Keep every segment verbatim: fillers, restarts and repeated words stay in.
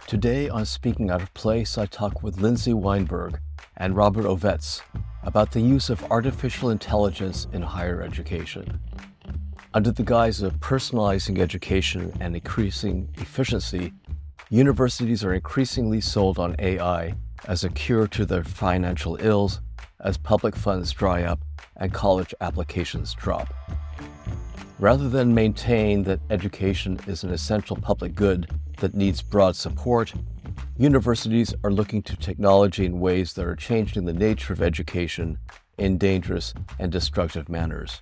Today on Speaking Out of Place, I talk with Lindsay Weinberg and Robert Ovets about the use of artificial intelligence in higher education. Under the guise of personalizing education and increasing efficiency, universities are increasingly sold on A I as a cure to their financial ills as public funds dry up and college applications drop. Rather than maintain that education is an essential public good that needs broad support, universities are looking to technology in ways that are changing the nature of education in dangerous and destructive manners.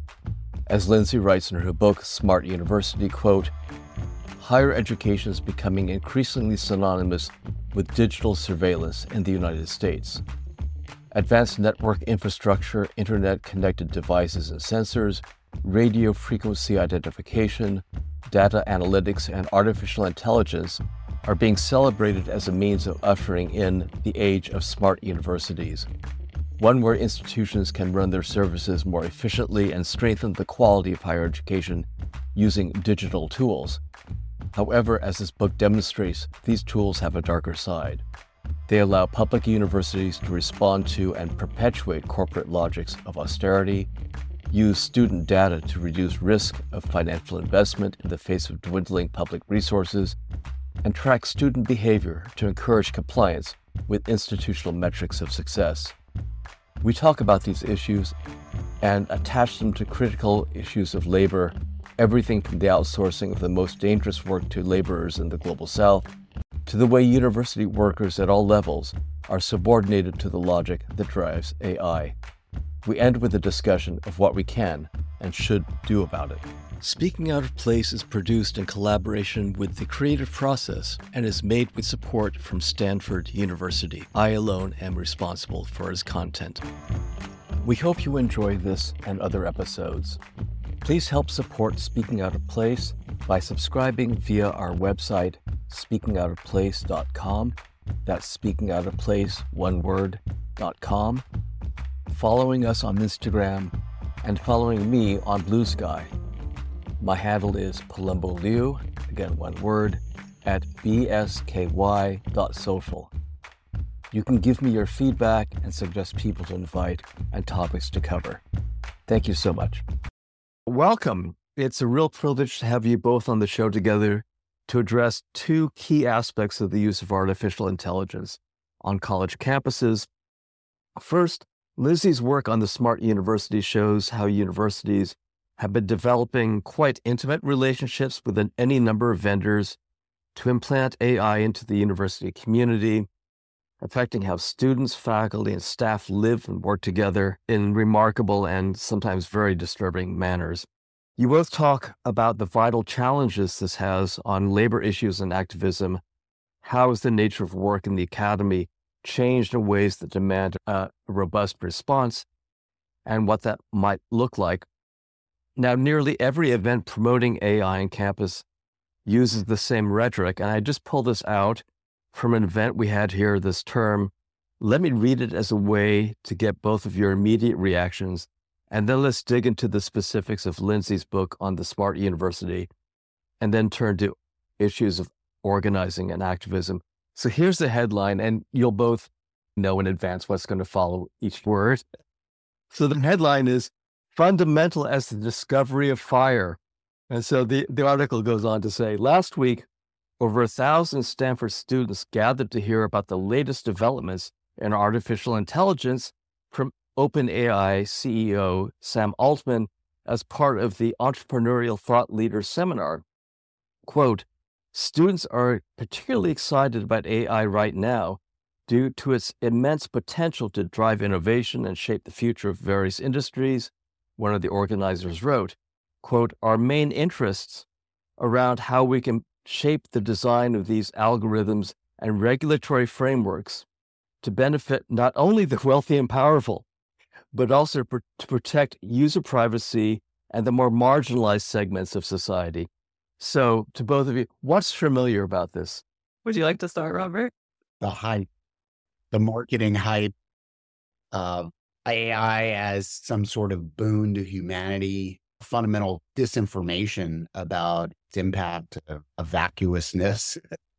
As Lindsay writes in her book, Smart University, quote, higher education is becoming increasingly synonymous with digital surveillance in the United States. Advanced network infrastructure, internet-connected devices and sensors, radio frequency identification, data analytics, and artificial intelligence are being celebrated as a means of ushering in the age of smart universities, one where institutions can run their services more efficiently and strengthen the quality of higher education using digital tools. However, as this book demonstrates, these tools have a darker side. They allow public universities to respond to and perpetuate corporate logics of austerity, use student data to reduce risk of financial investment in the face of dwindling public resources, and track student behavior to encourage compliance with institutional metrics of success. We talk about these issues and attach them to critical issues of labor, everything from the outsourcing of the most dangerous work to laborers in the Global South, to the way university workers at all levels are subordinated to the logic that drives A I. We end with a discussion of what we can and should do about it. Speaking Out of Place is produced in collaboration with The Creative Process and is made with support from Stanford University. I alone am responsible for its content. We hope you enjoy this and other episodes. Please help support Speaking Out of Place by subscribing via our website, speaking out of place dot com. That's speaking out of place, one word, dot com. Following us on Instagram, and following me on Blue Sky. My handle is Palumbo Liu, again one word, at b s k y dot social. You can give me your feedback and suggest people to invite and topics to cover. Thank you so much. Welcome. It's a real privilege to have you both on the show together to address two key aspects of the use of artificial intelligence on college campuses. First, Lindsay's work on the Smart University shows how universities have been developing quite intimate relationships with an, any number of vendors to implant A I into the university community, affecting how students, faculty, and staff live and work together in remarkable and sometimes very disturbing manners. You both talk about the vital challenges this has on labor issues and activism. How is the nature of work in the academy changed in ways that demand a robust response, and what that might look like? Now, nearly every event promoting A I on campus uses the same rhetoric, and I just pulled this out from an event we had here this term. Let me read it as a way to get both of your immediate reactions, and then let's dig into the specifics of Lindsay's book on the Smart University, and then turn to issues of organizing and activism. So here's the headline, and you'll both know in advance what's going to follow each word. So the headline is Fundamental as the Discovery of Fire. And so the, the article goes on to say, last week, over a thousand Stanford students gathered to hear about the latest developments in artificial intelligence from OpenAI C E O Sam Altman as part of the Entrepreneurial Thought Leaders Seminar. Quote, students are particularly excited about A I right now due to its immense potential to drive innovation and shape the future of various industries. One of the organizers wrote, quote, our main interests around how we can shape the design of these algorithms and regulatory frameworks to benefit not only the wealthy and powerful, but also pr- to protect user privacy and the more marginalized segments of society. So to both of you, what's familiar about this? Would you like to start, Robert? The hype, the marketing hype of A I as some sort of boon to humanity, fundamental disinformation about its impact of, of vacuousness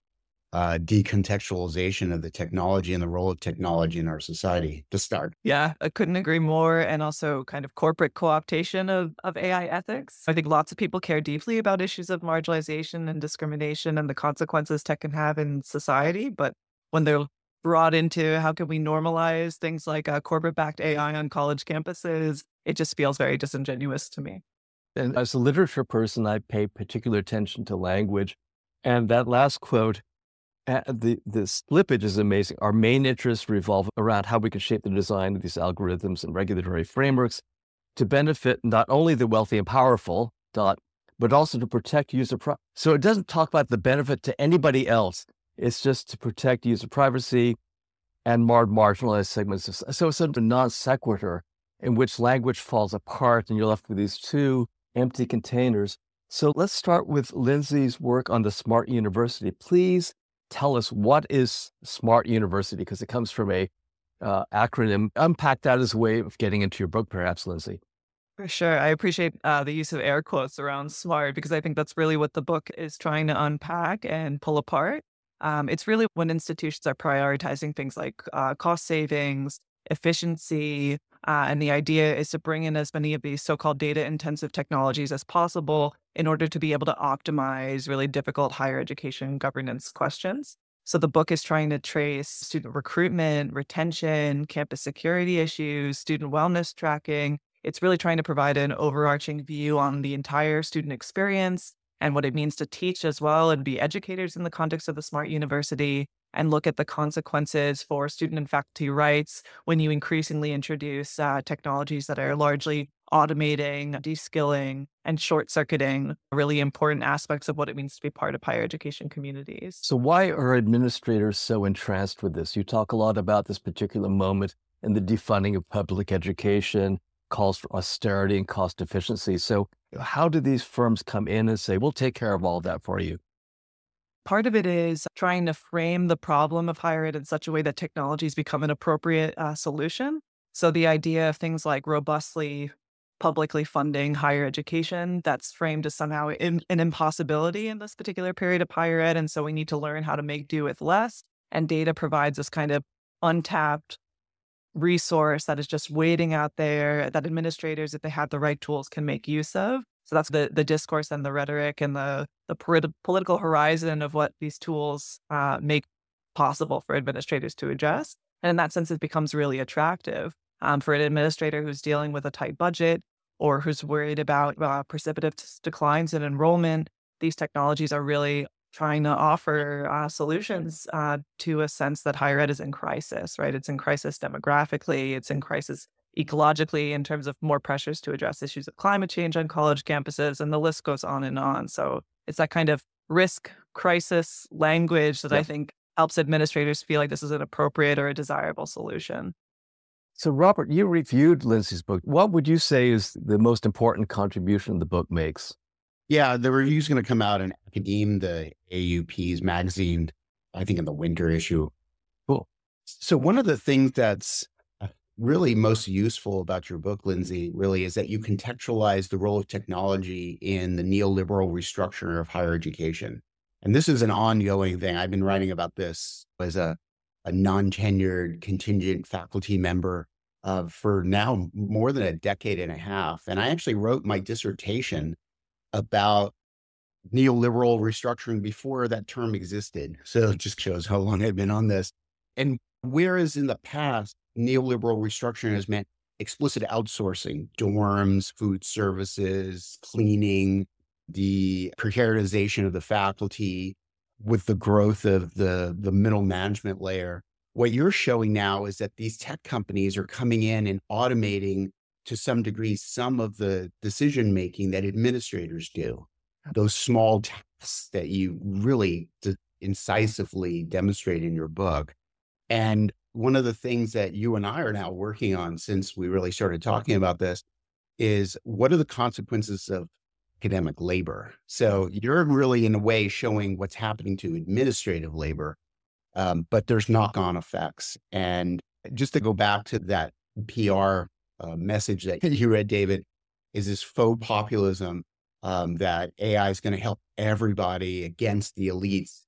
uh, decontextualization of the technology and the role of technology in our society to start. Yeah, I couldn't agree more. And also kind of corporate co-optation of, of A I ethics. I think lots of people care deeply about issues of marginalization and discrimination and the consequences tech can have in society. But when they're brought into how can we normalize things like uh, corporate-backed A I on college campuses, it just feels very disingenuous to me. And as a literature person, I pay particular attention to language. And that last quote, uh, the, the slippage is amazing. Our main interests revolve around how we can shape the design of these algorithms and regulatory frameworks to benefit not only the wealthy and powerful, dot, but also to protect user privacy. So it doesn't talk about the benefit to anybody else. It's just to protect user privacy and more marginalized segments. Of, so it's sort of a non sequitur in which language falls apart and you're left with these two empty containers. So let's start with Lindsay's work on the Smart University. Please tell us, what is Smart University? Because it comes from a uh, acronym. Unpack that as a way of getting into your book, perhaps, Lindsay. For sure. I appreciate uh, the use of air quotes around smart because I think that's really what the book is trying to unpack and pull apart. Um, it's really when institutions are prioritizing things like uh, cost savings, efficiency, uh, and the idea is to bring in as many of these so-called data-intensive technologies as possible in order to be able to optimize really difficult higher education governance questions. So the book is trying to trace student recruitment, retention, campus security issues, student wellness tracking. It's really trying to provide an overarching view on the entire student experience and what it means to teach as well and be educators in the context of the Smart University, and look at the consequences for student and faculty rights when you increasingly introduce uh, technologies that are largely automating, de-skilling, and short-circuiting really important aspects of what it means to be part of higher education communities. So why are administrators so entranced with this? You talk a lot about this particular moment in the defunding of public education, calls for austerity and cost efficiency. So how do these firms come in and say, we'll take care of all of that for you? Part of it is trying to frame the problem of higher ed in such a way that technologies become an appropriate uh, solution. So the idea of things like robustly publicly funding higher education, that's framed as somehow in, an impossibility in this particular period of higher ed. And so we need to learn how to make do with less. And data provides this kind of untapped resource that is just waiting out there that administrators, if they have the right tools, can make use of. So that's the the discourse and the rhetoric and the the polit- political horizon of what these tools uh, make possible for administrators to address. And in that sense, it becomes really attractive um, for an administrator who's dealing with a tight budget or who's worried about uh, precipitous declines in enrollment. These technologies are really trying to offer uh, solutions uh, to a sense that higher ed is in crisis, right? It's in crisis demographically, it's in crisis ecologically in terms of more pressures to address issues of climate change on college campuses, and the list goes on and on. So it's that kind of risk crisis language that Yep. I think helps administrators feel like this is an appropriate or a desirable solution. So Robert, you reviewed Lindsay's book. What would you say is the most important contribution the book makes? Yeah, the review's going to come out in Academe, the A U P's magazine, I think in the winter issue. Cool. So one of the things that's really most useful about your book, Lindsay, really is that you contextualize the role of technology in the neoliberal restructuring of higher education. And this is an ongoing thing. I've been writing about this as a, a non-tenured contingent faculty member uh, for now more than a decade and a half. And I actually wrote my dissertation about neoliberal restructuring before that term existed. So it just shows how long I've been on this. And whereas in the past, neoliberal restructuring has meant explicit outsourcing, dorms, food services, cleaning, the precarization of the faculty with the growth of the, the middle management layer. What you're showing now is that these tech companies are coming in and automating to some degree some of the decision-making that administrators do. Those small tasks that you really de- incisively demonstrate in your book. And one of the things that you and I are now working on since we really started talking about this is what are the consequences of academic labor? So you're really in a way showing what's happening to administrative labor, um, but there's knock-on effects. And just to go back to that P R uh, message that you read, David, is this faux populism um, that A I is going to help everybody against the elites. It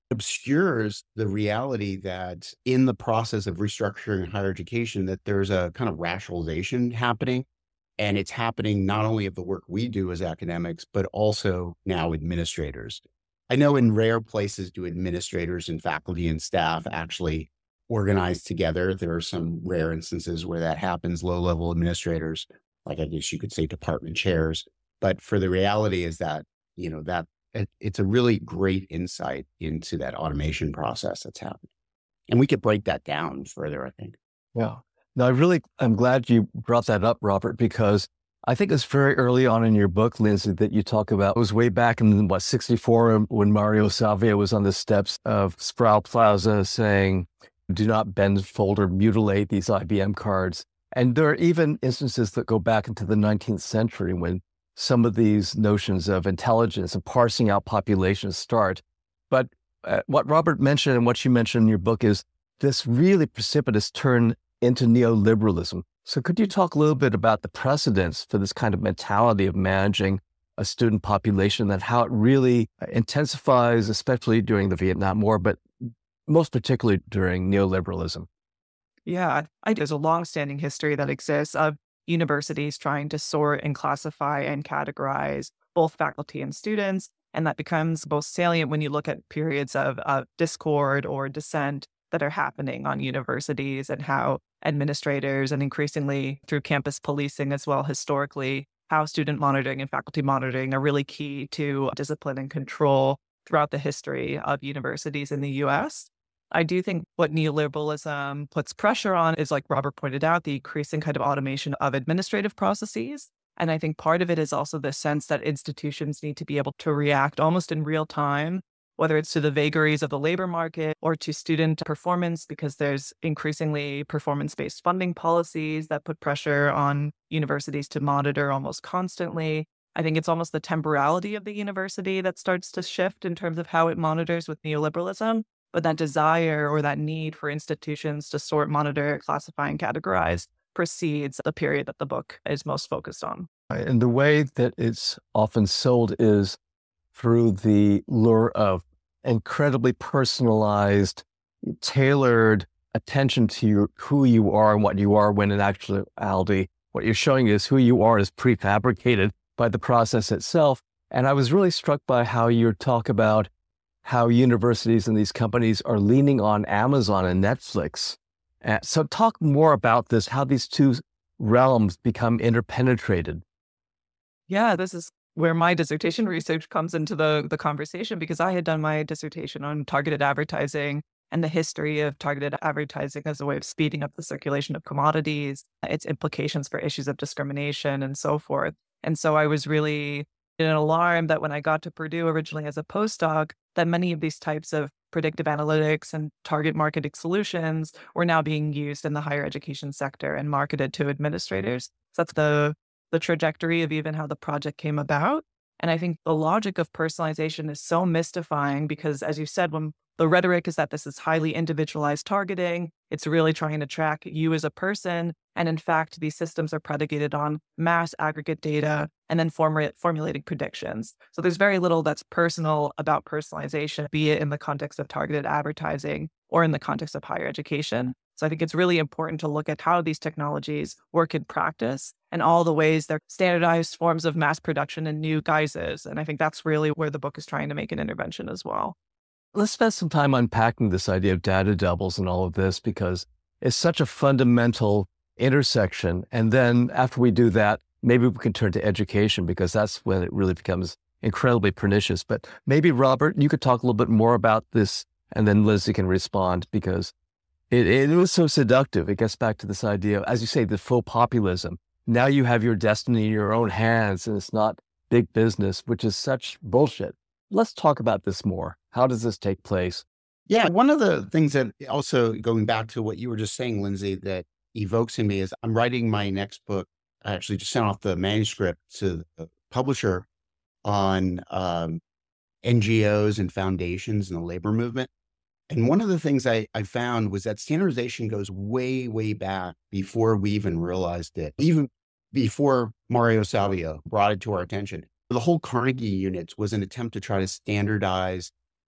obscures the reality that in the process of restructuring higher education, that there's a kind of rationalization happening. And it's happening not only of the work we do as academics, but also now administrators. I know in rare places do administrators and faculty and staff actually organize together. There are some rare instances where that happens, low-level administrators, like I guess you could say department chairs. But for the reality is that, you know, that it, it's a really great insight into that automation process that's happening. And we could break that down further, I think. Yeah. No, I really, I'm glad you brought that up, Robert, because I think it's very early on in your book, Lindsay, that you talk about. It was way back in, what, sixty-four, when Mario Savio was on the steps of Sproul Plaza saying, do not bend, fold, or mutilate these I B M cards. And there are even instances that go back into the nineteenth century when some of these notions of intelligence and parsing out populations start. But uh, what Robert mentioned and what you mentioned in your book is this really precipitous turn into neoliberalism. So could you talk a little bit about the precedents for this kind of mentality of managing a student population and how it really intensifies, especially during the Vietnam War, but most particularly during neoliberalism? Yeah, I, there's a long-standing history that exists of universities trying to sort and classify and categorize both faculty and students. And that becomes most salient when you look at periods of, of discord or dissent that are happening on universities, and how administrators, and increasingly through campus policing as well historically, how student monitoring and faculty monitoring are really key to discipline and control throughout the history of universities in the U S. I do think what neoliberalism puts pressure on is, like Robert pointed out, the increasing kind of automation of administrative processes. And I think part of it is also the sense that institutions need to be able to react almost in real time, whether it's to the vagaries of the labor market or to student performance, because there's increasingly performance-based funding policies that put pressure on universities to monitor almost constantly. I think it's almost the temporality of the university that starts to shift in terms of how it monitors with neoliberalism. But that desire or that need for institutions to sort, monitor, classify, and categorize precedes the period that the book is most focused on. And the way that it's often sold is through the lure of incredibly personalized, tailored attention to your, who you are and what you are, when in actuality, what you're showing is who you are is prefabricated by the process itself. And I was really struck by how you talk about how universities and these companies are leaning on Amazon and Netflix. Uh, so talk more about this, how these two realms become interpenetrated. Yeah, this is where my dissertation research comes into the, the conversation, because I had done my dissertation on targeted advertising and the history of targeted advertising as a way of speeding up the circulation of commodities, its implications for issues of discrimination and so forth. And so I was really in an alarm that when I got to Purdue originally as a postdoc, that many of these types of predictive analytics and target marketing solutions were now being used in the higher education sector and marketed to administrators. So that's the the trajectory of even how the project came about. And I think the logic of personalization is so mystifying because, as you said, when the rhetoric is that this is highly individualized targeting, it's really trying to track you as a person. And in fact, these systems are predicated on mass aggregate data and then form- formulating predictions. So there's very little that's personal about personalization, be it in the context of targeted advertising or in the context of higher education. So I think it's really important to look at how these technologies work in practice and all the ways they're standardized forms of mass production in new guises. And I think that's really where the book is trying to make an intervention as well. Let's spend some time unpacking this idea of data doubles and all of this, because it's such a fundamental intersection. And then after we do that, maybe we can turn to education, because that's when it really becomes incredibly pernicious. But maybe, Robert, you could talk a little bit more about this, and then Lindsay can respond, because It, it was so seductive. It gets back to this idea of, as you say, the faux populism. Now you have your destiny in your own hands, and it's not big business, which is such bullshit. Let's talk about this more. How does this take place? Yeah, one of the things that also, going back to what you were just saying, Lindsay, that evokes in me is I'm writing my next book. I actually just sent off the manuscript to the publisher on um, N G Os and foundations and the labor movement. And one of the things I, I found was that standardization goes way, way back before we even realized it, even before Mario Savio brought it to our attention. The whole Carnegie units was an attempt to try to standardize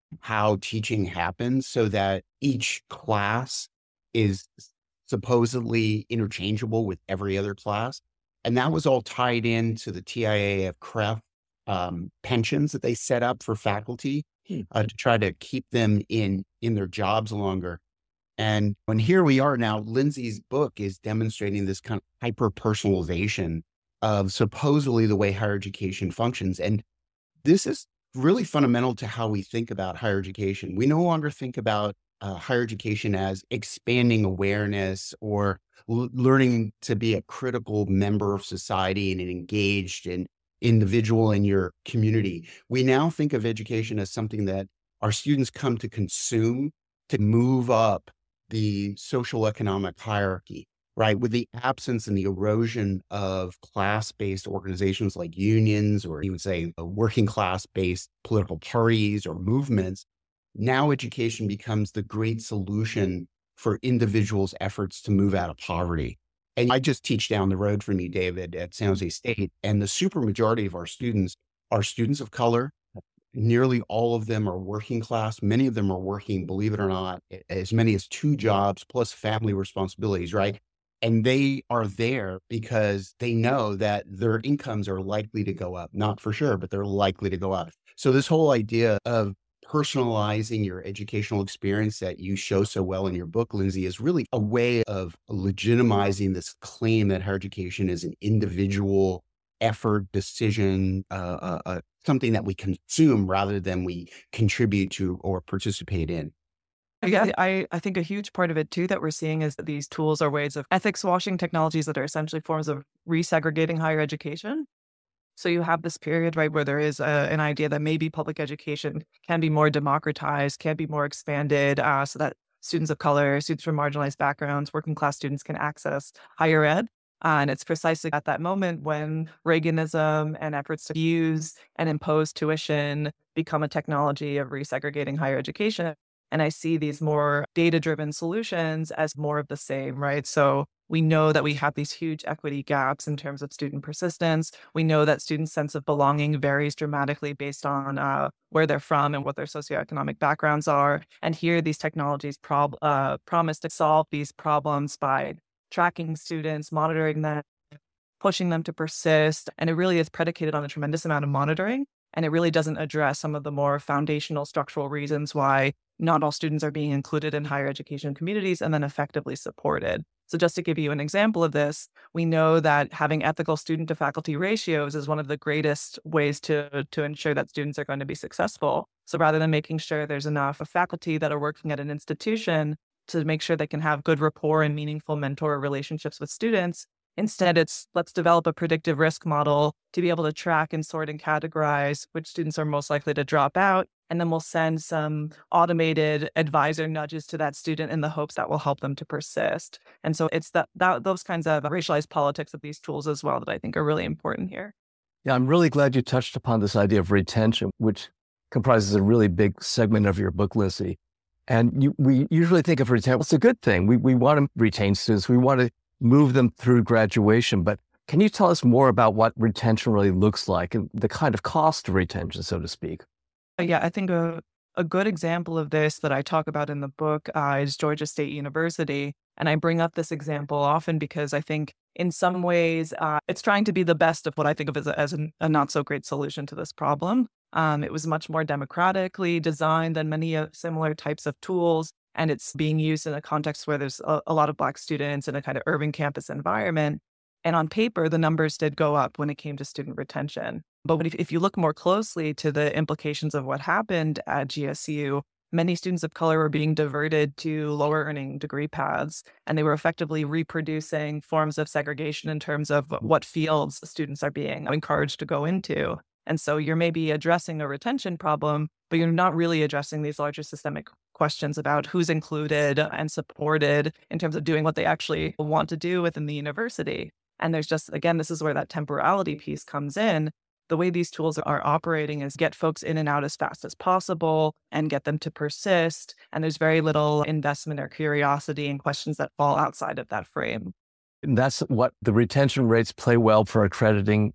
how teaching happens so that each class is supposedly interchangeable with every other class. And that was all tied into the T I A F C R E F um, pensions that they set up for faculty Hmm. uh, to try to keep them in in their jobs longer. And when here we are now, Lindsay's book is demonstrating this kind of hyper personalization of supposedly the way higher education functions. And this is really fundamental to how we think about higher education. We no longer think about uh, higher education as expanding awareness or l- learning to be a critical member of society and an engaged and individual in your community. We now think of education as something that our students come to consume to move up the social economic hierarchy, right? With the absence and the erosion of class-based organizations like unions, or you would say uh, working class-based political parties or movements, now education becomes the great solution for individuals' efforts to move out of poverty. And I just teach down the road from you, David, at San Jose State, and the supermajority of our students are students of color. Nearly all of them are working class. Many of them are working, believe it or not, as many as two jobs plus family responsibilities, right? And they are there because they know that their incomes are likely to go up. Not for sure, but they're likely to go up. So this whole idea of personalizing your educational experience that you show so well in your book, Lindsay, is really a way of legitimizing this claim that higher education is an individual effort, decision, uh, uh, uh, something that we consume rather than we contribute to or participate in. Yeah, I, I think a huge part of it too that we're seeing is that these tools are ways of ethics washing technologies that are essentially forms of resegregating higher education. So you have this period, right, where there is a, an idea that maybe public education can be more democratized, can be more expanded, uh, so that students of color, students from marginalized backgrounds, working class students can access higher ed. Uh, and it's precisely at that moment when Reaganism and efforts to use and impose tuition become a technology of resegregating higher education. And I see these more data-driven solutions as more of the same, right? So we know that we have these huge equity gaps in terms of student persistence. We know that students' sense of belonging varies dramatically based on uh, where they're from and what their socioeconomic backgrounds are. And here, these technologies prob- uh, promise to solve these problems by tracking students, monitoring them, pushing them to persist. And it really is predicated on a tremendous amount of monitoring. And it really doesn't address some of the more foundational structural reasons why not all students are being included in higher education communities and then effectively supported. So just to give you an example of this, we know that having ethical student to faculty ratios is one of the greatest ways to, to ensure that students are going to be successful. So rather than making sure there's enough faculty that are working at an institution to make sure they can have good rapport and meaningful mentor relationships with students, instead, it's let's develop a predictive risk model to be able to track and sort and categorize which students are most likely to drop out. And then we'll send some automated advisor nudges to that student in the hopes that will help them to persist. And so it's that, that those kinds of racialized politics of these tools as well that I think are really important here. Yeah, I'm really glad you touched upon this idea of retention, which comprises a really big segment of your book, Lindsay. And you, we usually think of retention, well, it's a good thing. We, we want to retain students. We want to move them through graduation. But can you tell us more about what retention really looks like and the kind of cost of retention, so to speak? Yeah, I think a, a good example of this that I talk about in the book uh, is Georgia State University. And I bring up this example often because I think in some ways uh, it's trying to be the best of what I think of as, a, as an, a not so great solution to this problem. Um, it was much more democratically designed than many uh, similar types of tools. And it's being used in a context where there's a, a lot of Black students in a kind of urban campus environment. And on paper, the numbers did go up when it came to student retention. But if, if you look more closely to the implications of what happened at G S U, many students of color were being diverted to lower earning degree paths, and they were effectively reproducing forms of segregation in terms of what fields students are being encouraged to go into. And so you're maybe addressing a retention problem, but you're not really addressing these larger systemic questions about who's included and supported in terms of doing what they actually want to do within the university. And there's just, again, this is where that temporality piece comes in. The way these tools are operating is get folks in and out as fast as possible and get them to persist. And there's very little investment or curiosity in questions that fall outside of that frame. And that's what the retention rates play well for accrediting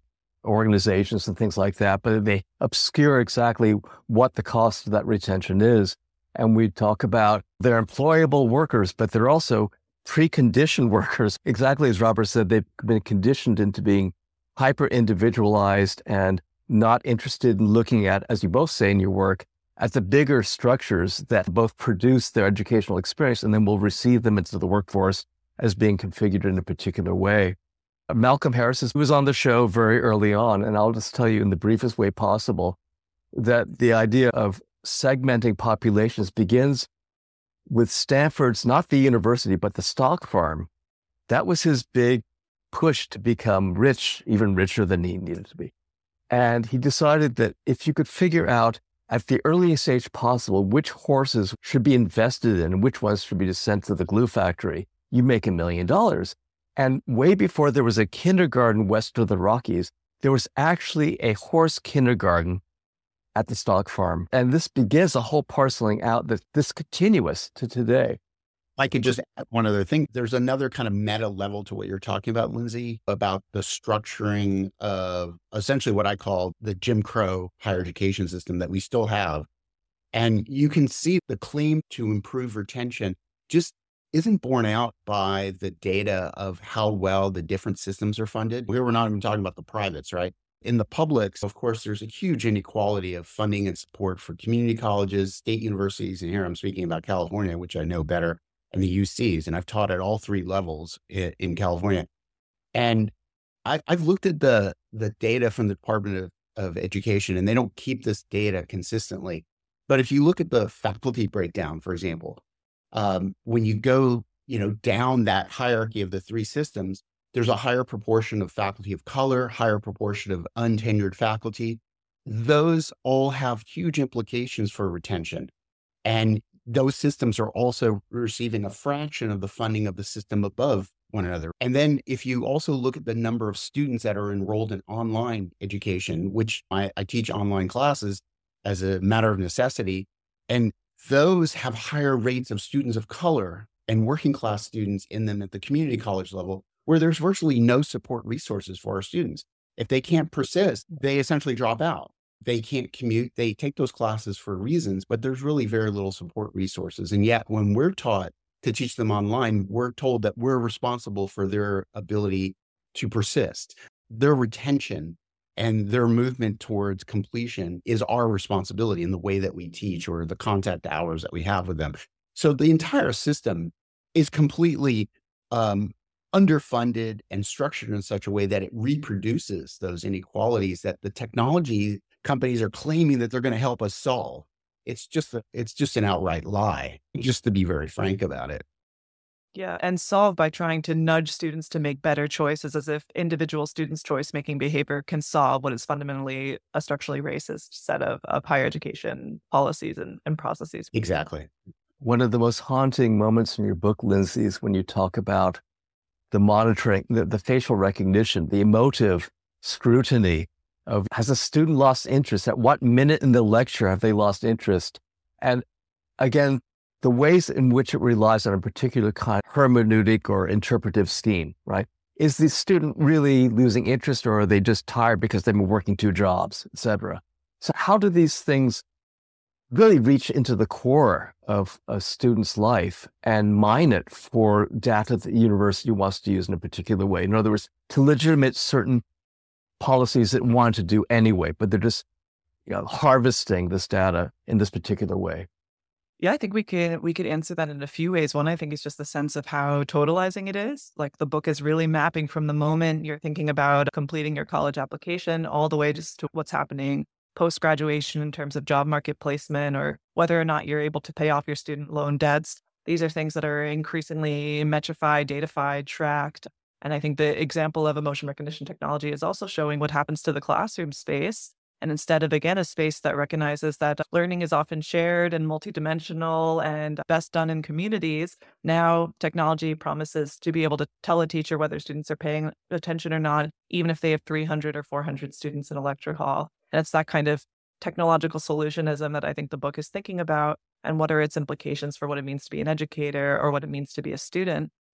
organizations and things like that, but they obscure exactly what the cost of that retention is. And we talk about they're employable workers, but they're also preconditioned workers. Exactly as Robert said, they've been conditioned into being hyper individualized and not interested in looking at, as you both say in your work, at the bigger structures that both produce their educational experience and then will receive them into the workforce as being configured in a particular way. Malcolm Harris was on the show very early on, and I'll just tell you in the briefest way possible that the idea of segmenting populations begins with Stanford's, not the university, but the stock farm. That was his big push to become rich, even richer than he needed to be. And he decided that if you could figure out at the earliest age possible which horses should be invested in and which ones should be sent to the glue factory, you make a million dollars. And way before there was a kindergarten west of the Rockies, there was actually a horse kindergarten at the stock farm. And this begins a whole parceling out that's this continuous to today. I could just add one other thing. There's another kind of meta level to what you're talking about, Lindsay, about the structuring of essentially what I call the Jim Crow higher education system that we still have. And you can see the claim to improve retention just isn't borne out by the data of how well the different systems are funded. Here, we're not even talking about the privates, right? In the publics, of course, there's a huge inequality of funding and support for community colleges, state universities, and here I'm speaking about California, which I know better, and the U Cs, and I've taught at all three levels in, in California. And I, I've looked at the, the data from the Department of, of Education, and they don't keep this data consistently. But if you look at the faculty breakdown, for example, um, when you go you know, down that hierarchy of the three systems, there's a higher proportion of faculty of color, higher proportion of untenured faculty. Those all have huge implications for retention. And those systems are also receiving a fraction of the funding of the system above one another. And then if you also look at the number of students that are enrolled in online education, which I, I teach online classes as a matter of necessity, and those have higher rates of students of color and working class students in them at the community college level, where there's virtually no support resources for our students. If they can't persist, they essentially drop out. They can't commute. They take those classes for reasons, but there's really very little support resources. And yet when we're taught to teach them online, we're told that we're responsible for their ability to persist. Their retention and their movement towards completion is our responsibility in the way that we teach or the contact hours that we have with them. So the entire system is completely um, underfunded and structured in such a way that it reproduces those inequalities that the technology companies are claiming that they're going to help us solve. It's just a, it's just an outright lie, just to be very frank about it. Yeah, and solve by trying to nudge students to make better choices, as if individual students' choice-making behavior can solve what is fundamentally a structurally racist set of, of higher education policies and, and processes. Exactly. One of the most haunting moments in your book, Lindsay, is when you talk about the monitoring, the, the facial recognition, the emotive scrutiny of, has a student lost interest? At what minute in the lecture have they lost interest? And again, the ways in which it relies on a particular kind of hermeneutic or interpretive scheme, right? Is the student really losing interest, or are they just tired because they've been working two jobs, et cetera? So how do these things really reach into the core of a student's life and mine it for data that the university wants to use in a particular way? In other words, to legitimate certain policies it want to do anyway, but they're just you know, harvesting this data in this particular way. Yeah, I think we could we could answer that in a few ways. One, I think, is just the sense of how totalizing it is. Like the book is really mapping from the moment you're thinking about completing your college application all the way just to what's happening post-graduation in terms of job market placement or whether or not you're able to pay off your student loan debts. These are things that are increasingly metrified, datafied, tracked. And I think the example of emotion recognition technology is also showing what happens to the classroom space. And instead of, again, a space that recognizes that learning is often shared and multidimensional and best done in communities, now technology promises to be able to tell a teacher whether students are paying attention or not, even if they have three hundred or four hundred students in a lecture hall. And it's that kind of technological solutionism that I think the book is thinking about, and what are its implications for what it means to be an educator or what it means to be a student.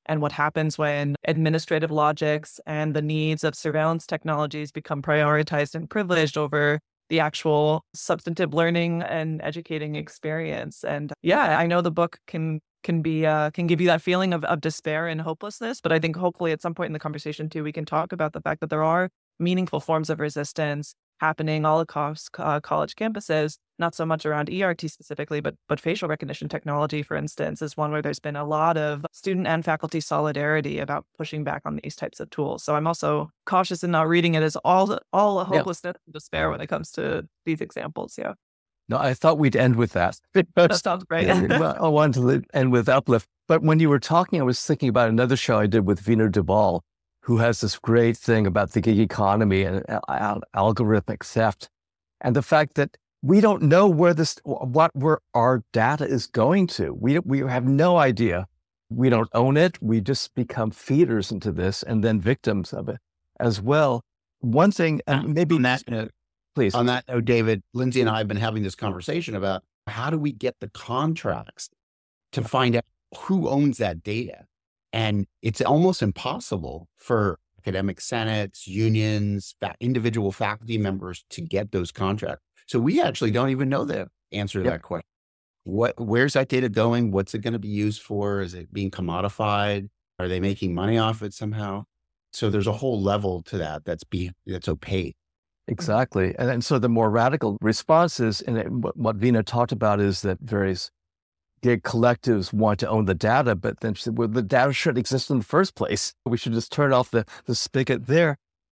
and what happens when administrative logics and the needs of surveillance technologies become prioritized and privileged over the actual substantive learning and educating experience. And yeah, I know the book can can be uh, can give you that feeling of, of despair and hopelessness, but I think hopefully at some point in the conversation too, we can talk about the fact that there are meaningful forms of resistance happening all across uh, college campuses, not so much around E R T specifically, but but facial recognition technology, for instance, is one where there's been a lot of student and faculty solidarity about pushing back on these types of tools. So I'm also cautious in not reading it as all all a Yeah. hopelessness and despair when it comes to these examples. Yeah, No, I thought we'd end with that. that sounds great. Well, I wanted to li- end with Uplift. But when you were talking, I was thinking about another show I did with Vina Dubal, who has this great thing about the gig economy and al- al- algorithmic theft, and the fact that we don't know where this, what where our data is going to. We we have no idea. We don't own it. We just become feeders into this, and then victims of it as well. One thing, and maybe On that note, please. on that note, David, Lindsay and I have been having this conversation about how do we get the contracts to find out who owns that data? And it's almost impossible for academic senates, unions, fa- individual faculty members to get those contracts. So we actually don't even know the answer to Yep. that question. What, where's that data going? What's it going to be used for? Is it being commodified? Are they making money off it somehow? So there's a whole level to that that's be that's opaque. Exactly. And, and so the more radical responses, and it, what, what Vina talked about is that various gig collectives want to own the data, but then she said, well, the data should exist in the first place. We should just turn off the, the spigot there.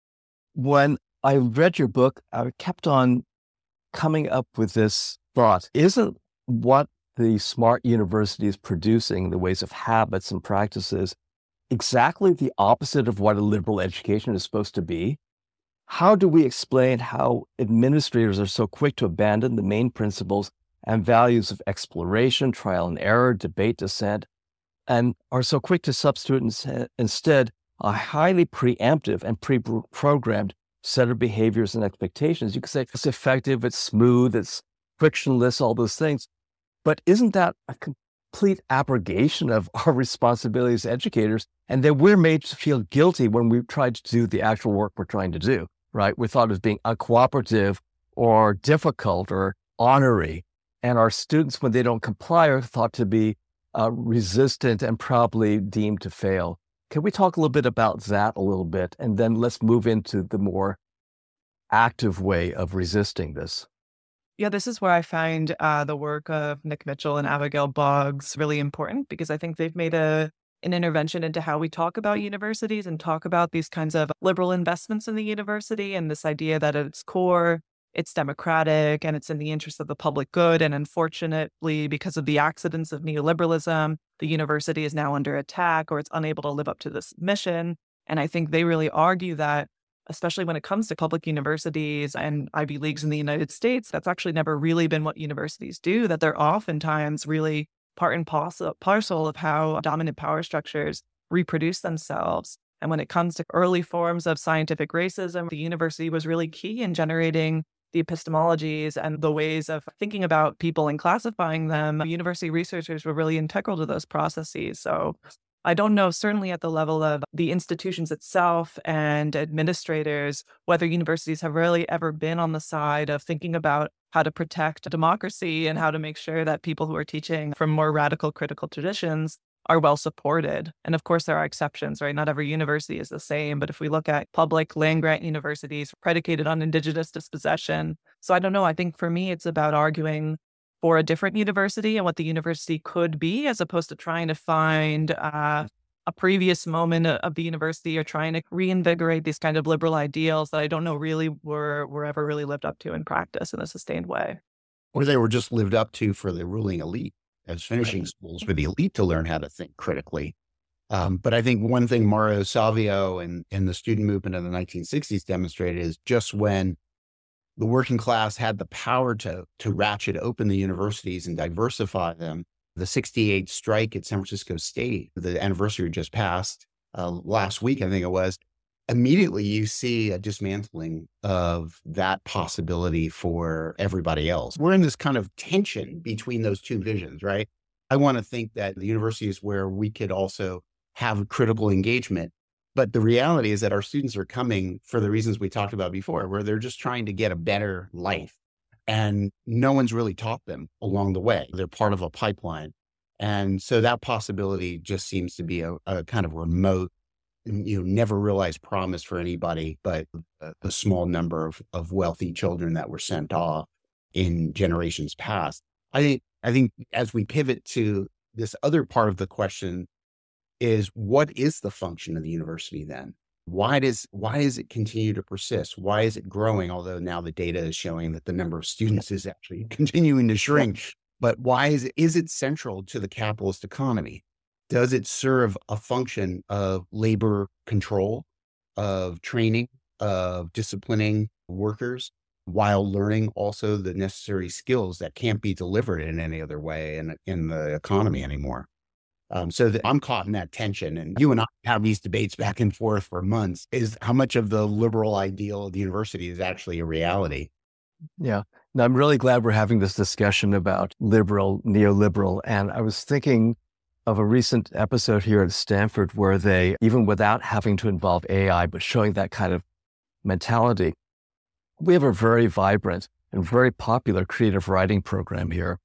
When I read your book, I kept on coming up with this thought. Isn't what the smart university is producing, the ways of habits and practices, exactly the opposite of what a liberal education is supposed to be? How do we explain how administrators are so quick to abandon the main principles and values of exploration, trial and error, debate, dissent, and are so quick to substitute ins- instead a highly preemptive and pre-programmed set of behaviors and expectations? You could say it's effective, it's smooth, it's frictionless, all those things. But isn't that a complete abrogation of our responsibility as educators? And then we're made to feel guilty when we try to do the actual work we're trying to do, right? We're thought of as being uncooperative or difficult or ornery. And our students, when they don't comply, are thought to be uh, resistant and probably deemed to fail. Can we talk a little bit about that a little bit? And then let's move into the more active way of resisting this. Yeah, this is where I find uh, the work of Nick Mitchell and Abigail Boggs really important, because I think they've made a an intervention into how we talk about universities and talk about these kinds of liberal investments in the university, and this idea that at its core, it's democratic and it's in the interest of the public good. And unfortunately, because of the accidents of neoliberalism, the university is now under attack, or it's unable to live up to this mission. And I think they really argue that, especially when it comes to public universities and Ivy Leagues in the United States, that's actually never really been what universities do, that they're oftentimes really part and parcel, parcel of how dominant power structures reproduce themselves. And when it comes to early forms of scientific racism, the university was really key in generating the epistemologies and the ways of thinking about people and classifying them. University researchers were really integral to those processes. So I don't know, certainly at the level of the institutions itself and administrators, whether universities have really ever been on the side of thinking about how to protect democracy and how to make sure that people who are teaching from more radical critical traditions are well supported. And of course, there are exceptions, right? Not every university is the same. But if we look at public land grant universities predicated on indigenous dispossession, so I don't know, I think for me, it's about arguing for a different university and what the university could be, as opposed to trying to find uh, a previous moment of the university or trying to reinvigorate these kind of liberal ideals that I don't know really were, were ever really lived up to in practice in a sustained way. Or they were just lived up to for the ruling elite as finishing schools for the elite to learn how to think critically. Um, but I think one thing Mario Savio and, and the student movement of the nineteen sixties demonstrated is just when the working class had the power to, to ratchet open the universities and diversify them. The sixty-eight strike at San Francisco State, the anniversary just passed uh, last week, I think it was, immediately you see a dismantling of that possibility for everybody else. We're in this kind of tension between those two visions, right? I want to think that the university is where we could also have critical engagement. But the reality is that our students are coming for the reasons we talked about before, where they're just trying to get a better life. And no one's really taught them along the way. They're part of a pipeline. And so that possibility just seems to be a, a kind of remote, you know, never realized promise for anybody, but a, a small number of, of wealthy children that were sent off in generations past. I think, I think as we pivot to this other part of the question is, what is the function of the university then? Why does, why does it continue to persist? Why is it growing? Although now the data is showing that the number of students is actually continuing to shrink. But why is it, is it central to the capitalist economy? Does it serve a function of labor control, of training, of disciplining workers, while learning also the necessary skills that can't be delivered in any other way in, in the economy anymore? Um, so that I'm caught in that tension, and you and I have these debates back and forth for months, is how much of the liberal ideal of the university is actually a reality. Yeah. Now, I'm really glad we're having this discussion about liberal, neoliberal. And I was thinking of a recent episode here at Stanford where they, even without having to involve A I, but showing that kind of mentality, we have a very vibrant and very popular creative writing program here.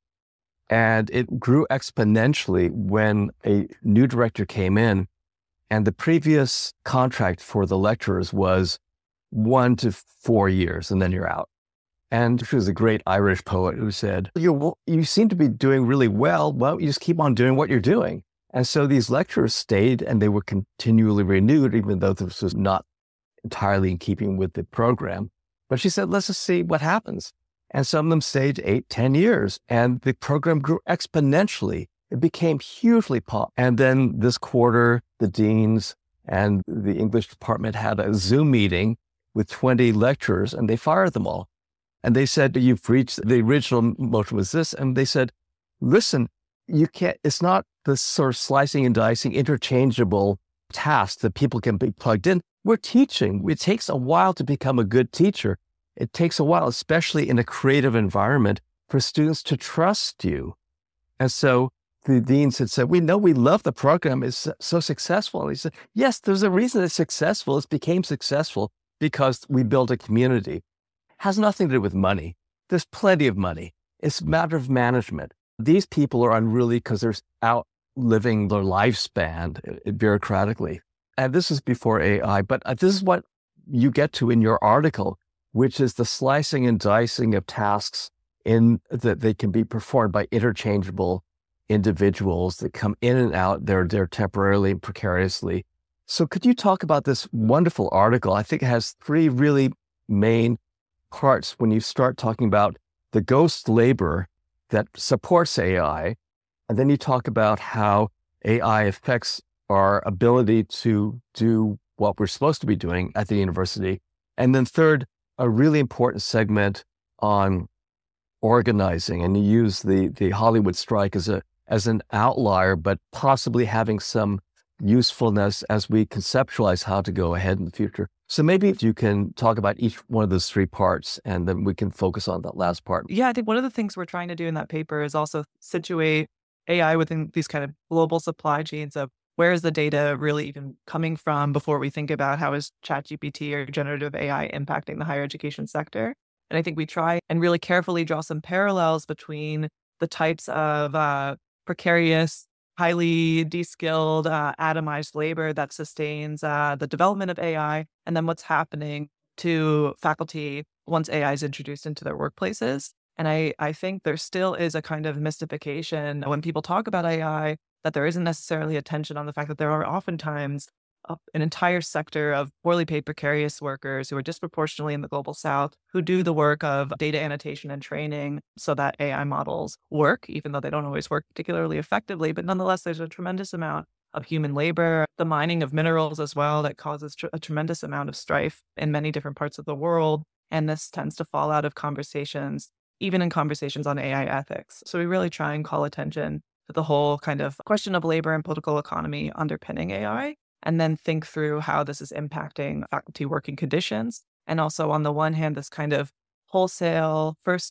And it grew exponentially when a new director came in, and the previous contract for the lecturers was one to four years, and then you're out. And she was a great Irish poet who said, you, you seem to be doing really well. Well, you just keep on doing what you're doing. And so these lecturers stayed, and they were continually renewed, even though this was not entirely in keeping with the program. But she said, let's just see what happens. And some of them stayed eight, ten years, and the program grew exponentially. It became hugely popular. And then this quarter, the deans and the English department had a Zoom meeting with twenty lecturers, and they fired them all. And they said, you've reached, the original motion was this. And they said, listen, you can't, it's not this sort of slicing and dicing, interchangeable task that people can be plugged in. We're teaching. It takes a while to become a good teacher. It takes a while, especially in a creative environment, for students to trust you. And so the deans had said, we know we love the program. It's so successful. And he said, yes, there's a reason it's successful. It became successful because we built a community. Has nothing to do with money. There's plenty of money. It's a matter of management. These people are unruly because they're out living their lifespan uh, bureaucratically. And this is before A I, but this is what you get to in your article, which is the slicing and dicing of tasks in that they can be performed by interchangeable individuals that come in and out. They're, they're temporarily and precariously. So could you talk about this wonderful article? I think it has three really main parts when you start talking about the ghost labor that supports A I. And then you talk about how A I affects our ability to do what we're supposed to be doing at the university. And then third, a really important segment on organizing. And you use the, the Hollywood strike as a, as an outlier, but possibly having some usefulness as we conceptualize how to go ahead in the future. So maybe if you can talk about each one of those three parts, and then we can focus on that last part. Yeah, I think one of the things we're trying to do in that paper is also situate A I within these kind of global supply chains of where is the data really even coming from before we think about how is ChatGPT or generative A I impacting the higher education sector. And I think we try and really carefully draw some parallels between the types of uh, precarious, highly de-skilled, uh, atomized labor that sustains uh, the development of A I, and then what's happening to faculty once A I is introduced into their workplaces. And I, I think there still is a kind of mystification when people talk about A I, that there isn't necessarily attention on the fact that there are oftentimes a, an entire sector of poorly paid precarious workers who are disproportionately in the global south, who do the work of data annotation and training so that A I models work, even though they don't always work particularly effectively. But nonetheless, there's a tremendous amount of human labor, the mining of minerals as well, that causes tr- a tremendous amount of strife in many different parts of the world. And this tends to fall out of conversations, even in conversations on A I ethics. So we really try and call attention to the whole kind of question of labor and political economy underpinning A I, and then think through how this is impacting faculty working conditions. And also, on the one hand, this kind of wholesale, first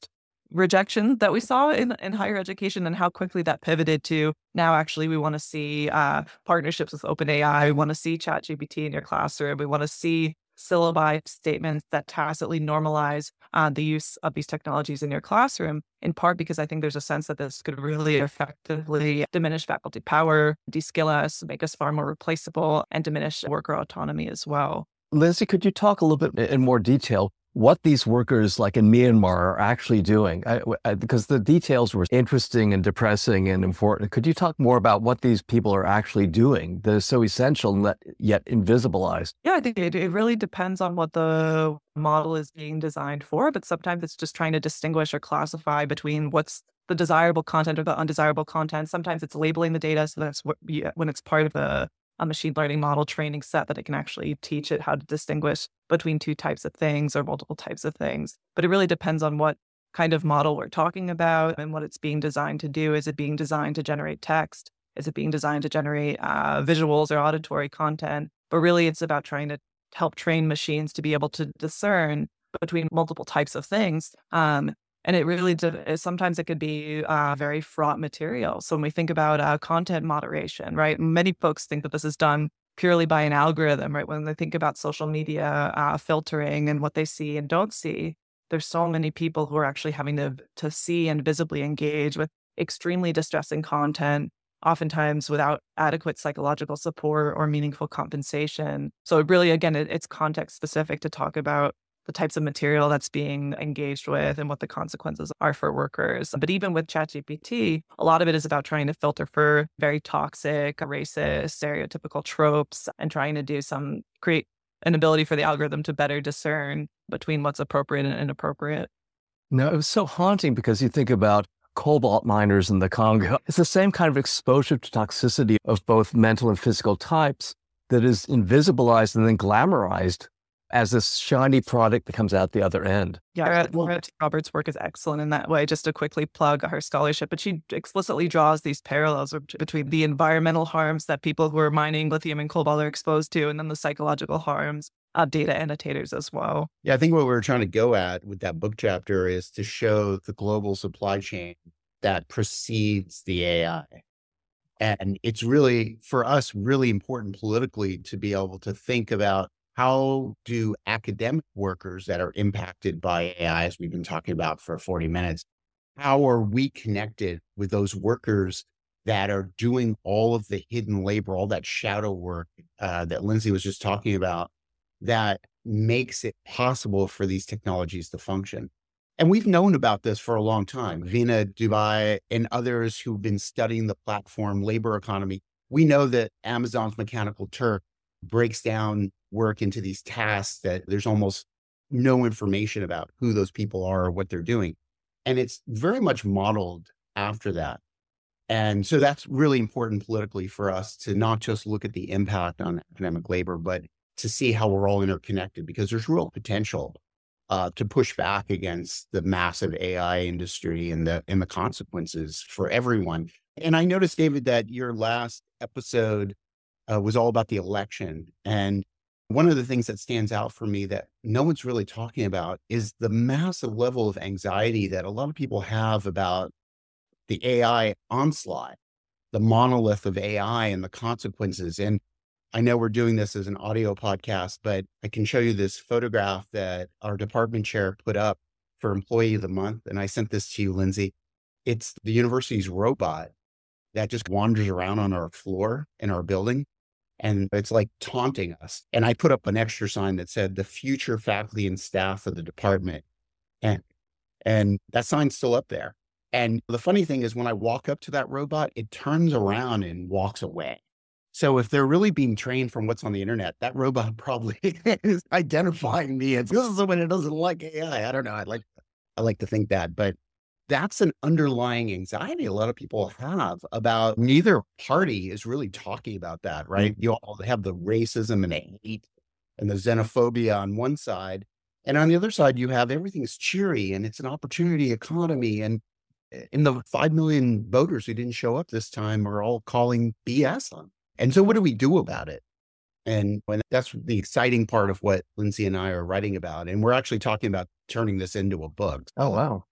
rejection that we saw in, in higher education and how quickly that pivoted to now actually we want to see uh, partnerships with OpenAI. We want to see ChatGPT in your classroom. We want to see syllabi statements that tacitly normalize uh, the use of these technologies in your classroom, in part because I think there's a sense that this could really effectively diminish faculty power, de-skill us, make us far more replaceable, and diminish worker autonomy as well. Lindsay, could you talk a little bit in more detail what these workers like in Myanmar are actually doing? I, I, because the details were interesting and depressing and important. Could you talk more about what these people are actually doing that is so essential and yet invisibilized? Yeah, I think it, it really depends on what the model is being designed for, but sometimes it's just trying to distinguish or classify between what's the desirable content or the undesirable content. Sometimes it's labeling the data so that's what, when it's part of a a machine learning model training set that it can actually teach it how to distinguish between two types of things or multiple types of things. But it really depends on what kind of model we're talking about and what it's being designed to do. Is it being designed to generate text? Is it being designed to generate uh, visuals or auditory content? But really, it's about trying to help train machines to be able to discern between multiple types of things. Um, And it really, sometimes it could be uh, very fraught material. So when we think about uh, content moderation, right, many folks think that this is done purely by an algorithm, right? When they think about social media uh, filtering and what they see and don't see, there's so many people who are actually having to, to see and visibly engage with extremely distressing content, oftentimes without adequate psychological support or meaningful compensation. So it really, again, it, it's context specific to talk about the types of material that's being engaged with and what the consequences are for workers. But even with ChatGPT, a lot of it is about trying to filter for very toxic, racist, stereotypical tropes and trying to do some, create an ability for the algorithm to better discern between what's appropriate and inappropriate. No, it was so haunting because you think about cobalt miners in the Congo. It's the same kind of exposure to toxicity of both mental and physical types that is invisibilized and then glamorized as this shiny product that comes out the other end. Yeah, Rhett Roberts' work is excellent in that way. Just to quickly plug her scholarship, but she explicitly draws these parallels between the environmental harms that people who are mining lithium and cobalt are exposed to, and then the psychological harms of data annotators as well. Yeah, I think what we're trying to go at with that book chapter is to show the global supply chain that precedes the A I. And it's really, for us, really important politically to be able to think about how do academic workers that are impacted by A I, as we've been talking about for forty minutes, how are we connected with those workers that are doing all of the hidden labor, all that shadow work uh, that Lindsay was just talking about, that makes it possible for these technologies to function? And we've known about this for a long time. Veena Dubey and others who've been studying the platform labor economy. We know that Amazon's Mechanical Turk breaks down work into these tasks that there's almost no information about who those people are or what they're doing. And it's very much modeled after that. And so that's really important politically for us to not just look at the impact on academic labor, but to see how we're all interconnected, because there's real potential uh, to push back against the massive A I industry and the, and the consequences for everyone. And I noticed, David, that your last episode uh, was all about the election. And one of the things that stands out for me that no one's really talking about is the massive level of anxiety that a lot of people have about the A I onslaught, the monolith of A I and the consequences. And I know we're doing this as an audio podcast, but I can show you this photograph that our department chair put up for Employee of the Month. And I sent this to you, Lindsay. It's the university's robot that just wanders around on our floor in our building. And it's like taunting us. And I put up an extra sign that said the future faculty and staff of the department. And, and that sign's still up there. And the funny thing is when I walk up to that robot, it turns around and walks away. So if they're really being trained from what's on the internet, that robot probably is identifying me as this is someone who doesn't like A I. I don't know. I like, I like to think that, but that's an underlying anxiety a lot of people have about neither party is really talking about that, right? You all have the racism and hate and the xenophobia on one side. And on the other side, you have everything's cheery and it's an opportunity economy. And in the five million voters who didn't show up this time are all calling B S on. And so what do we do about it? And when that's the exciting part of what Lindsay and I are writing about. And we're actually talking about turning this into a book. Oh, wow.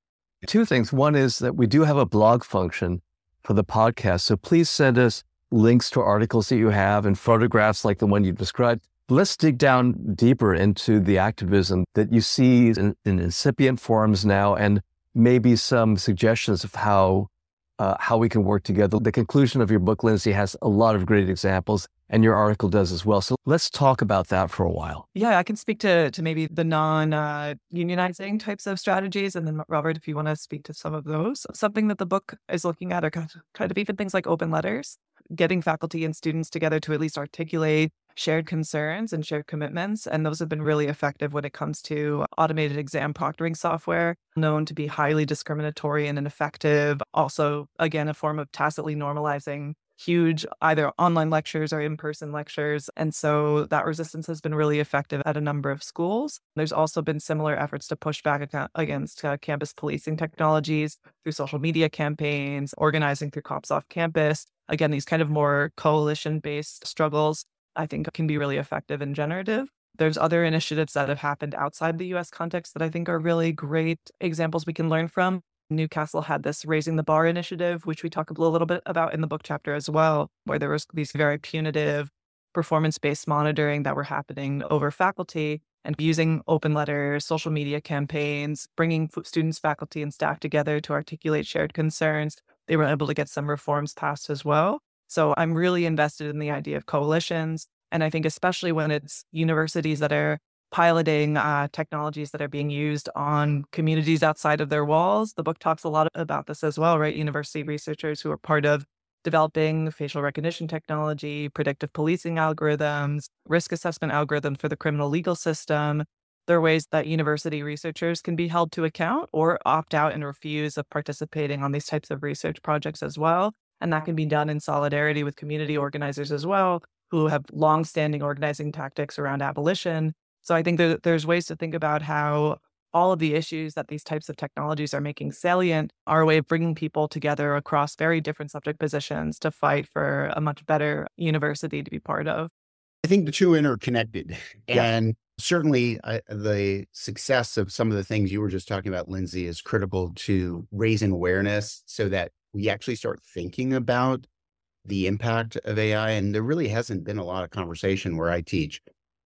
Two things. One is that we do have a blog function for the podcast. So please send us links to articles that you have and photographs like the one you described. Let's dig down deeper into the activism that you see in, in incipient forms now, and maybe some suggestions of how uh, how we can work together. The conclusion of your book, Lindsay, has a lot of great examples, and your article does as well. So let's talk about that for a while. Yeah, I can speak to to maybe the non-unionizing uh, types of strategies. And then Robert, if you want to speak to some of those. Something that the book is looking at are kind of, kind of even things like open letters, getting faculty and students together to at least articulate shared concerns and shared commitments. And those have been really effective when it comes to automated exam proctoring software, known to be highly discriminatory and ineffective. Also, again, a form of tacitly normalizing huge either online lectures or in-person lectures. And so that resistance has been really effective at a number of schools. There's also been similar efforts to push back against uh, campus policing technologies through social media campaigns, organizing through Cops Off Campus. Again, these kind of more coalition-based struggles, I think, can be really effective and generative. There's other initiatives that have happened outside the U S context that I think are really great examples we can learn from. Newcastle had this Raising the Bar initiative, which we talk a little bit about in the book chapter as well, where there was these very punitive performance-based monitoring that were happening over faculty, and using open letters, social media campaigns, bringing students, faculty, and staff together to articulate shared concerns. They were able to get some reforms passed as well. So I'm really invested in the idea of coalitions. And I think especially when it's universities that are piloting uh, technologies that are being used on communities outside of their walls. The book talks a lot about this as well, right? University researchers who are part of developing facial recognition technology, predictive policing algorithms, risk assessment algorithms for the criminal legal system. There are ways that university researchers can be held to account or opt out and refuse of participating on these types of research projects as well. And that can be done in solidarity with community organizers as well, who have longstanding organizing tactics around abolition. So I think that there's ways to think about how all of the issues that these types of technologies are making salient are a way of bringing people together across very different subject positions to fight for a much better university to be part of. I think the two are interconnected. Yeah. And certainly uh, the success of some of the things you were just talking about, Lindsay, is critical to raising awareness so that we actually start thinking about the impact of A I. And there really hasn't been a lot of conversation where I teach.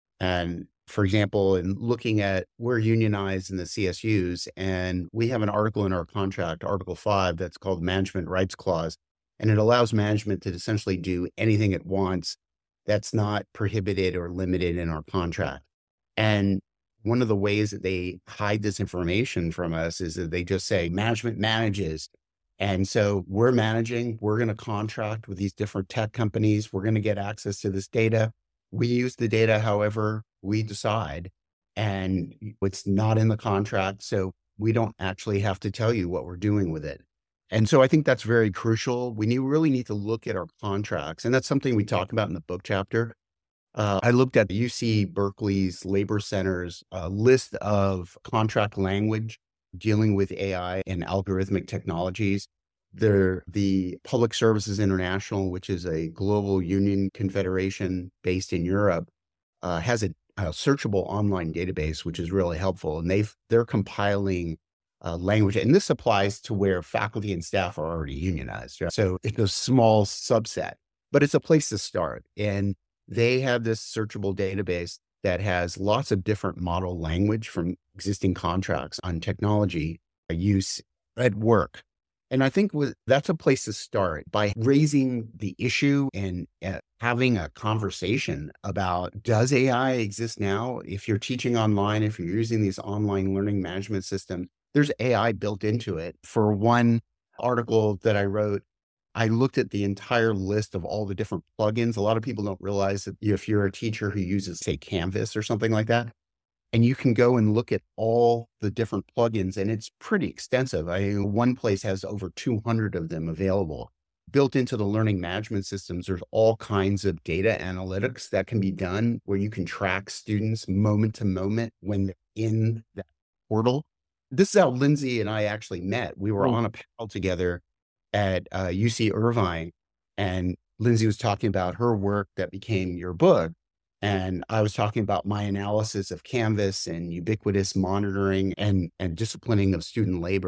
And for example, in looking at, we're unionized in the C S Us, and we have an article in our contract, Article five, that's called Management Rights Clause. And it allows management to essentially do anything it wants that's not prohibited or limited in our contract. And one of the ways that they hide this information from us is that they just say management manages. And so we're managing, we're going to contract with these different tech companies. We're going to get access to this data. We use the data however we decide, and it's not in the contract. So we don't actually have to tell you what we're doing with it. And so I think that's very crucial. We need, really need to look at our contracts. And that's something we talk about in the book chapter. Uh, I looked at U C Berkeley's Labor Center's uh, list of contract language dealing with A I and algorithmic technologies. They're the Public Services International, which is a global union confederation based in Europe, uh, has a, a searchable online database, which is really helpful. And they've, they're compiling uh, language. And this applies to where faculty and staff are already unionized. Right? So it's a small subset, but it's a place to start. And they have this searchable database that has lots of different model language from existing contracts on technology use at work. And I think with, that's a place to start by raising the issue and uh, having a conversation about, does A I exist now? If you're teaching online, if you're using these online learning management systems, there's A I built into it. For one article that I wrote, I looked at the entire list of all the different plugins. A lot of people don't realize that if you're a teacher who uses, say, Canvas or something like that, and you can go and look at all the different plugins, and it's pretty extensive. I one place has over two hundred of them available. Built into the learning management systems, there's all kinds of data analytics that can be done where you can track students moment to moment when they're in that portal. This is how Lindsay and I actually met. We were Oh. on a panel together at uh, U C Irvine, and Lindsay was talking about her work that became your book. And I was talking about my analysis of Canvas and ubiquitous monitoring and, and disciplining of student labor.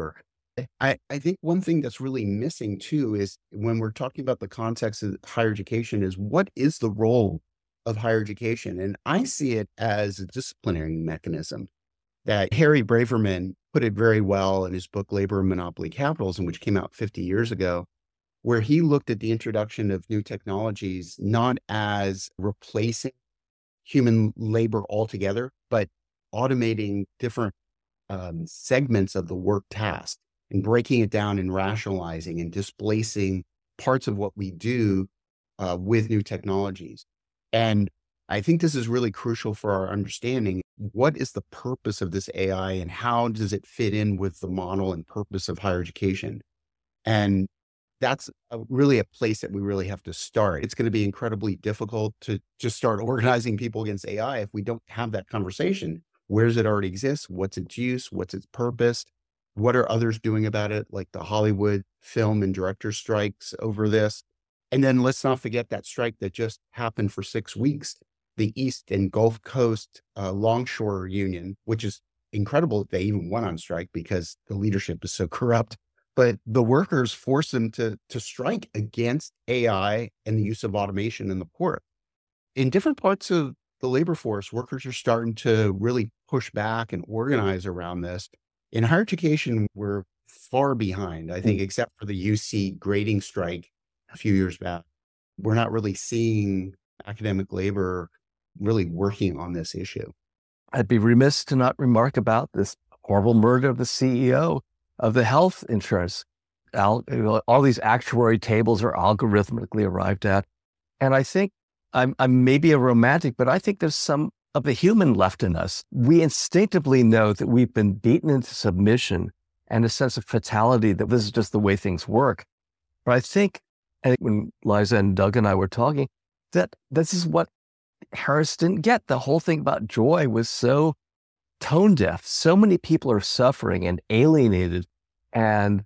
I, I think one thing that's really missing too is when we're talking about the context of higher education is what is the role of higher education? And I see it as a disciplinary mechanism that Harry Braverman put it very well in his book, Labor and Monopoly Capitalism, which came out fifty years ago, where he looked at the introduction of new technologies not as replacing human labor altogether, but automating different um, segments of the work task and breaking it down and rationalizing and displacing parts of what we do uh, with new technologies. And I think this is really crucial for our understanding. What is the purpose of this A I and how does it fit in with the model and purpose of higher education? And that's a, really a place that we really have to start. It's going to be incredibly difficult to just start organizing people against A I if we don't have that conversation. Where does it already exist? What's its use? What's its purpose? What are others doing about it? Like the Hollywood film and director strikes over this. And then let's not forget that strike that just happened for six weeks, the East and Gulf Coast uh, Longshore Union, which is incredible that they even went on strike because the leadership is so corrupt. But the workers forced them to, to strike against A I and the use of automation in the port. In different parts of the labor force, workers are starting to really push back and organize around this. In higher education, we're far behind, I think, except for the U C grading strike a few years back. We're not really seeing academic labor really working on this issue. I'd be remiss to not remark about this horrible murder of the C E O of the health insurance. Al, all these actuary tables are algorithmically arrived at. And I think I'm, I'm maybe a romantic, but I think there's some of the human left in us. We instinctively know that we've been beaten into submission and a sense of fatality that this is just the way things work. But I think, and when Liza and Doug and I were talking, that this is what Harris didn't get. The whole thing about joy was so tone deaf. So many people are suffering and alienated and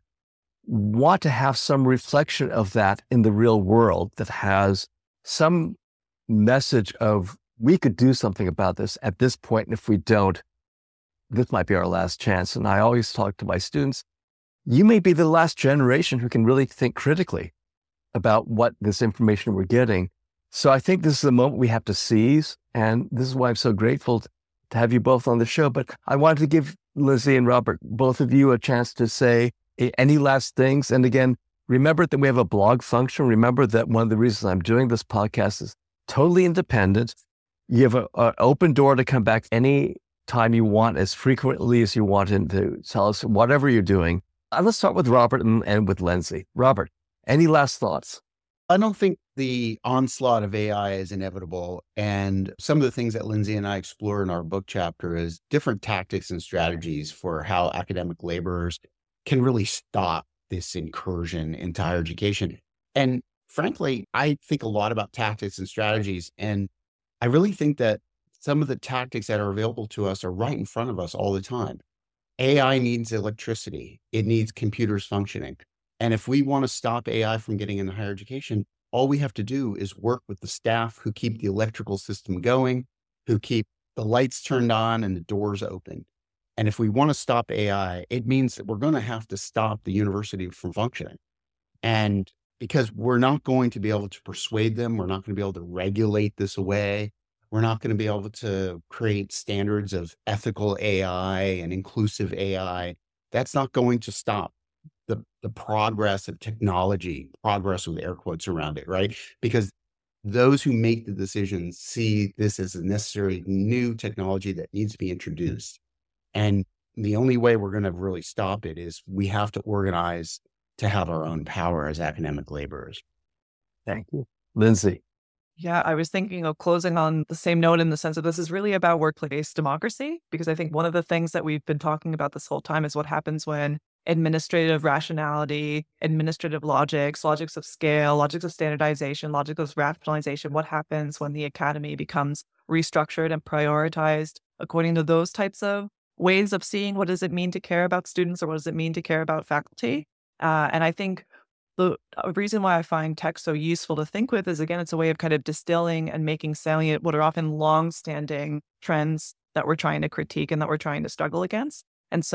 want to have some reflection of that in the real world that has some message of we could do something about this at this point. And if we don't, this might be our last chance. And I always talk to my students, you may be the last generation who can really think critically about what this information we're getting. So I think this is the moment we have to seize. And this is why I'm so grateful to have you both on the show. But I wanted to give Lindsay and Robert, both of you, a chance to say any last things. And again, remember that we have a blog function. Remember that one of the reasons I'm doing this podcast is totally independent. You have an open door to come back any time you want, as frequently as you want, and to tell us whatever you're doing. Uh, let's start with Robert and, and with Lindsay. Robert, any last thoughts? I don't think the onslaught of A I is inevitable. And some of the things that Lindsay and I explore in our book chapter is different tactics and strategies for how academic laborers can really stop this incursion into higher education. And frankly, I think a lot about tactics and strategies. And I really think that some of the tactics that are available to us are right in front of us all the time. A I needs electricity. It needs computers functioning. And if we want to stop A I from getting into higher education, all we have to do is work with the staff who keep the electrical system going, who keep the lights turned on and the doors open. And if we want to stop A I, it means that we're going to have to stop the university from functioning. And because we're not going to be able to persuade them, we're not going to be able to regulate this away. We're not going to be able to create standards of ethical A I and inclusive A I. That's not going to stop the, the progress of technology, progress with air quotes around it, right? Because those who make the decisions see this as a necessary new technology that needs to be introduced. And the only way we're going to really stop it is we have to organize to have our own power as academic laborers. Thank you. Lindsay. Yeah, I was thinking of closing on the same note in the sense that this is really about workplace democracy, because I think one of the things that we've been talking about this whole time is what happens when administrative rationality, administrative logics, logics of scale, logics of standardization, logics of rationalization, what happens when the academy becomes restructured and prioritized according to those types of ways of seeing what does it mean to care about students or what does it mean to care about faculty. Uh, and I think the reason why I find text so useful to think with is, again, it's a way of kind of distilling and making salient what are often long-standing trends that we're trying to critique and that we're trying to struggle against. And so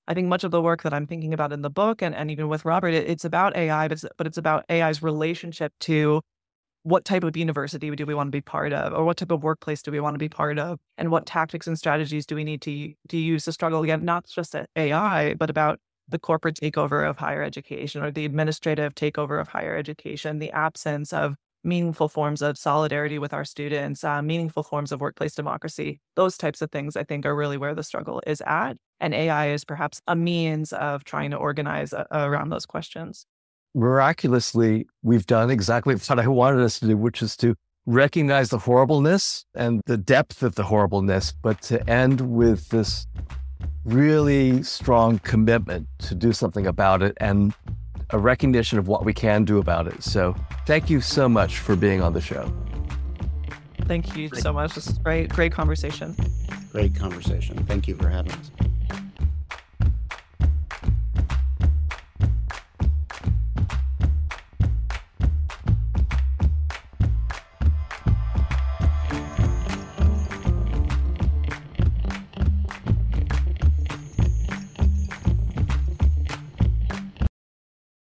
I think much of the work that I'm thinking about in the book and, and even with Robert, it, it's about A I, but it's, but it's about A I's relationship to what type of university do we want to be part of, or what type of workplace do we want to be part of, and what tactics and strategies do we need to, to use to struggle against not just A I, but about the corporate takeover of higher education or the administrative takeover of higher education, the absence of meaningful forms of solidarity with our students, uh, meaningful forms of workplace democracy. Those types of things, I think, are really where the struggle is at. And A I is perhaps a means of trying to organize uh, around those questions. Miraculously, we've done exactly what I wanted us to do, which is to recognize the horribleness and the depth of the horribleness, but to end with this really strong commitment to do something about it and a recognition of what we can do about it. So thank you so much for being on the show. Thank you so much. This is great, great conversation. Great conversation. Thank you for having us.